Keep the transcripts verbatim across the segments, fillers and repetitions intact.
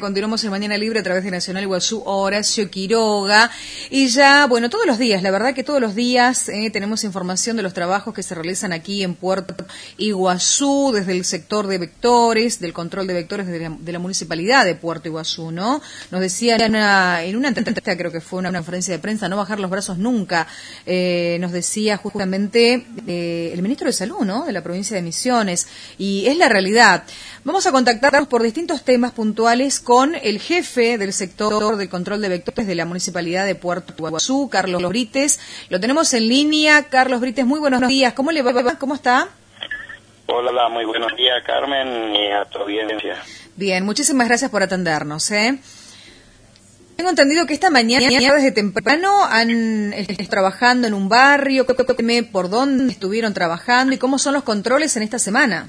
Continuamos en Mañana Libre a través de Nacional Iguazú, Horacio Quiroga. Y ya, bueno, todos los días, la verdad que todos los días eh, tenemos información de los trabajos que se realizan aquí en Puerto Iguazú, desde el sector de vectores, del control de vectores de la, de la Municipalidad de Puerto Iguazú, ¿no? Nos decía en una, en una entrevista, creo que fue una, una conferencia de prensa, no bajar los brazos nunca, eh, nos decía justamente eh, el ministro de Salud, ¿no?, de la provincia de Misiones, y es la realidad. Vamos a contactarnos por distintos temas puntuales con el jefe del sector del control de vectores de la Municipalidad de Puerto Iguazú, Carlos Brites. Lo tenemos en línea. Carlos Brites, muy buenos días. ¿Cómo le va? ¿Cómo está? Hola, muy buenos días, Carmen, y a tu audiencia. Bien, muchísimas gracias por atendernos, ¿eh? Tengo entendido que esta mañana, desde temprano, han estado trabajando en un barrio. Cuénteme por dónde estuvieron trabajando y cómo son los controles en esta semana.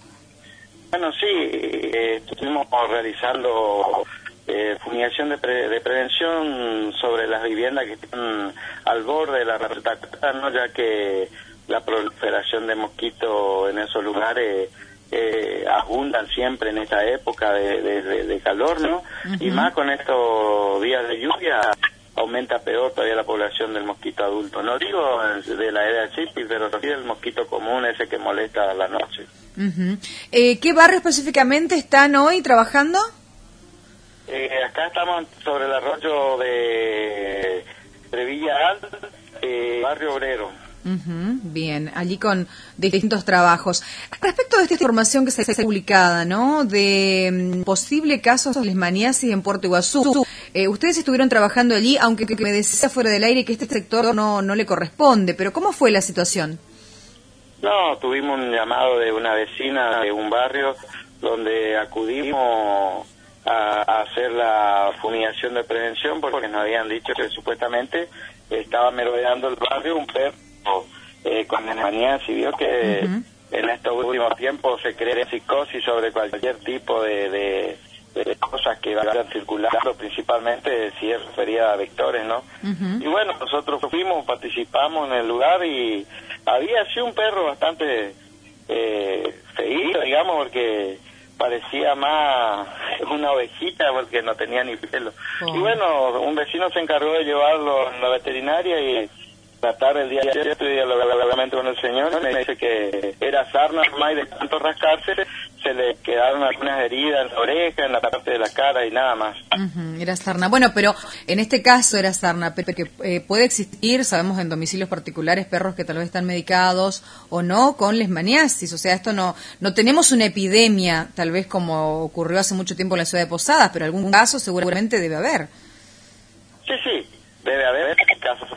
Bueno, sí, eh, estuvimos realizando eh, fumigación de, pre, de prevención sobre las viviendas que están al borde de la retacata, ¿no?, ya que la proliferación de mosquitos en esos lugares eh, abundan siempre en esta época de, de, de, de calor, ¿no? Uh-huh. Y más con estos días de lluvia aumenta peor todavía la población del mosquito adulto. No digo de la era de chipi, pero sí del mosquito común, ese que molesta a la noche. Uh-huh. eh, ¿Qué barrio específicamente están hoy trabajando? Eh, acá estamos sobre el arroyo de, de Villa Alta, eh, barrio obrero. Uh-huh. Bien, allí con distintos trabajos. Respecto de esta información que se ha publicada, ¿no?, de um, posible casos de leishmaniasis en Puerto Iguazú, eh, ustedes estuvieron trabajando allí, aunque que me decía fuera del aire que este sector no, no le corresponde, pero ¿cómo fue la situación? No, tuvimos un llamado de una vecina de un barrio donde acudimos a, a hacer la fumigación de prevención porque nos habían dicho que supuestamente estaba merodeando el barrio un perro eh, con leishmaniasis, y vio que uh-huh. en estos últimos tiempos se crea psicosis sobre cualquier tipo de, de, de cosas que vayan circulando, principalmente si es referida a vectores, ¿no? Uh-huh. Y bueno, nosotros fuimos, participamos en el lugar y había así un perro bastante eh, feíto, digamos, porque parecía más una ovejita porque no tenía ni pelo. Oh. Y bueno, un vecino se encargó de llevarlo a la veterinaria y la tarde el día de ayer estuve dialogando con el señor y me dice que era sarna más, y de tanto rascarse se le quedaron algunas heridas en la oreja, en la parte de la cara y nada más. Uh-huh, era sarna. Bueno, pero en este caso era sarna, porque eh, puede existir, sabemos en domicilios particulares, perros que tal vez están medicados o no con leishmaniasis. O sea, esto no no tenemos una epidemia, tal vez como ocurrió hace mucho tiempo en la ciudad de Posadas, pero algún caso seguramente debe haber. Sí, sí, debe haber casos.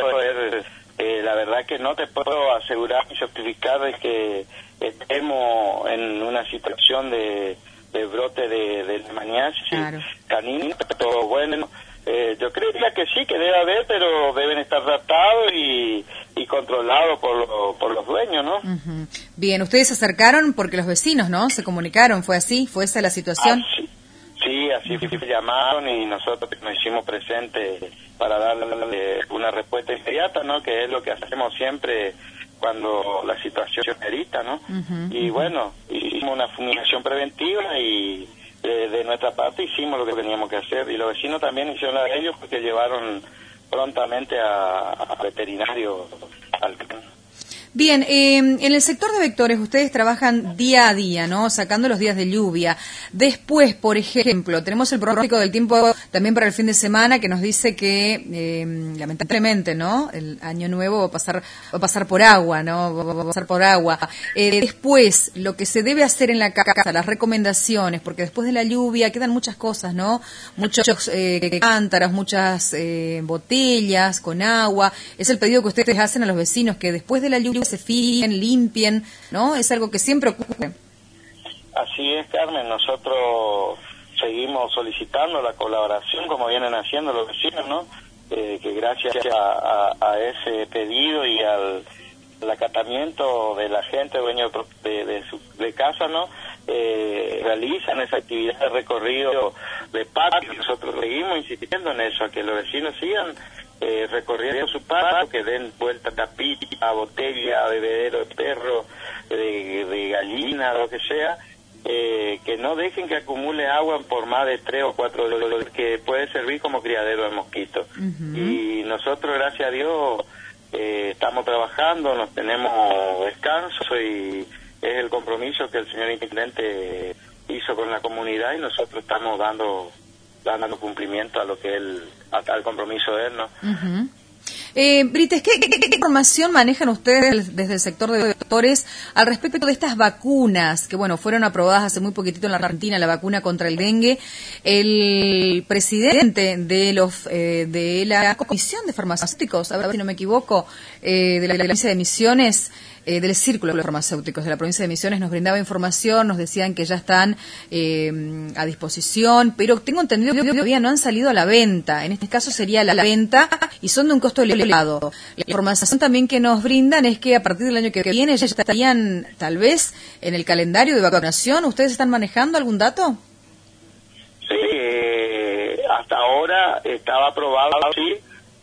Eh, la verdad que no te puedo asegurar y certificar de que estemos en una situación de, de brote de, de leishmaniasis claro. canina, pero bueno, eh, yo creería que sí, que debe haber, pero deben estar tratados y, y controlados por, lo, por los dueños, ¿no? Uh-huh. Bien, ustedes se acercaron porque los vecinos, ¿no?, se comunicaron, ¿fue así? ¿Fue esa la situación? Ah, sí. Sí, así uh-huh. llamaron y nosotros nos hicimos presentes para darle una respuesta inmediata, ¿no?, que es lo que hacemos siempre cuando la situación se amerita, ¿no? Uh-huh. Y bueno, hicimos una fumigación preventiva y de, de nuestra parte hicimos lo que teníamos que hacer, y los vecinos también hicieron la de ellos porque llevaron prontamente a, a veterinario al Bien, eh, en el sector de vectores ustedes trabajan día a día, ¿no?, sacando los días de lluvia. Después, por ejemplo, tenemos el pronóstico del tiempo también para el fin de semana que nos dice que, eh, lamentablemente, ¿no?, el año nuevo va a pasar va a pasar por agua, ¿no?, va a pasar por agua. Eh, después, lo que se debe hacer en la casa, las recomendaciones, porque después de la lluvia quedan muchas cosas, ¿no?, muchos eh, cántaros, muchas eh, botellas con agua. Es el pedido que ustedes hacen a los vecinos, que después de la lluvia se fíen, limpien, ¿no? Es algo que siempre ocurre. Así es, Carmen. Nosotros seguimos solicitando la colaboración, como vienen haciendo los vecinos, ¿no? Eh, que gracias a, a, a ese pedido y al, al acatamiento de la gente, dueño de, de, su, de casa, ¿no? Eh, realizan esa actividad de recorrido de patio. Nosotros seguimos insistiendo en eso, a que los vecinos sigan Eh, recorriendo su patio, que den vuelta tapita, botella, bebedero de perro, de, de gallina, lo que sea, eh, que no dejen que acumule agua por más de tres o cuatro días, que puede servir como criadero de mosquitos. Uh-huh. Y nosotros, gracias a Dios, eh, estamos trabajando, nos tenemos descanso y es el compromiso que el señor intendente hizo con la comunidad y nosotros estamos dando dando cumplimiento a lo que él, al compromiso de él, ¿no? Uh-huh. Eh, Brites, ¿qué, qué, ¿qué información manejan ustedes desde el sector de doctores al respecto de estas vacunas que, bueno, fueron aprobadas hace muy poquitito en la Argentina, la vacuna contra el dengue? El presidente de los eh, de la Comisión de Farmacéuticos, a ver si no me equivoco, eh, de la provincia de Misiones, eh, del Círculo de Farmacéuticos de la provincia de Misiones, nos brindaba información, nos decían que ya están eh, a disposición, pero tengo entendido que todavía no han salido a la venta. En este caso sería la, la venta y son de un costo elevado. La información también que nos brindan es que a partir del año que viene ya estarían tal vez en el calendario de vacunación. ¿Ustedes están manejando algún dato? Sí, eh, hasta ahora estaba aprobado, sí,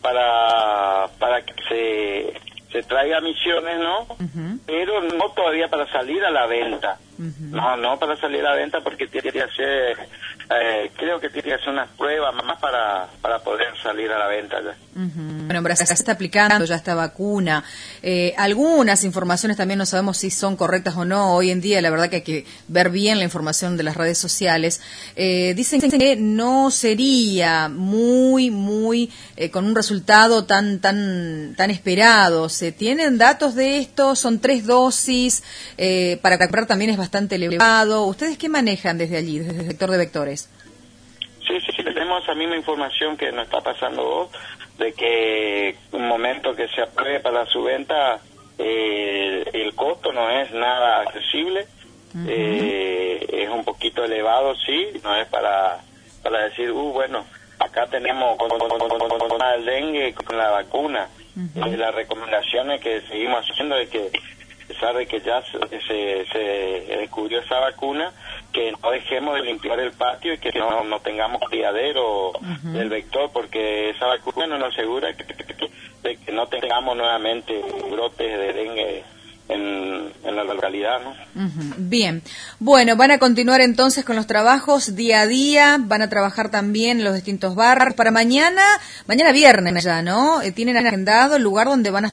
para, para que se... se traiga a Misiones, ¿no? Uh-huh. Pero no todavía para salir a la venta. Uh-huh. No, no para salir a la venta porque tiene que hacer, eh, creo que tiene que hacer unas pruebas más para, para poder salir a la venta ya. Uh-huh. Bueno, en Brasil se está aplicando ya esta vacuna. Eh, algunas informaciones también no sabemos si son correctas o no. Hoy en día la verdad que hay que ver bien la información de las redes sociales. Eh, dicen que no sería muy, muy, eh, con un resultado tan, tan, tan esperado. ¿Se tienen datos de esto? Son tres dosis, eh, para comprar también es bastante elevado. ¿Ustedes qué manejan desde allí, desde el sector de vectores? Sí, sí, sí, tenemos la misma información que nos está pasando vos, de que un momento que se apruebe para su venta, eh, el costo no es nada accesible, uh-huh. eh, es un poquito elevado, sí, no es para, para decir, uh, bueno, acá tenemos con, con, con, con, con, con el dengue, con la vacuna. Uh-huh. Y las recomendaciones que seguimos haciendo es que, a pesar de que ya se, se, se descubrió esa vacuna, que no dejemos de limpiar el patio y que no, no tengamos criadero uh-huh. del vector, porque esa vacuna no nos asegura que, que, que, de que no tengamos nuevamente brotes de dengue en, en la localidad, ¿no? Uh-huh. Bien. Bueno, van a continuar entonces con los trabajos día a día, van a trabajar también en los distintos barrios. Para mañana, mañana viernes ya, ¿no? Eh, ¿Tienen agendado el lugar donde van a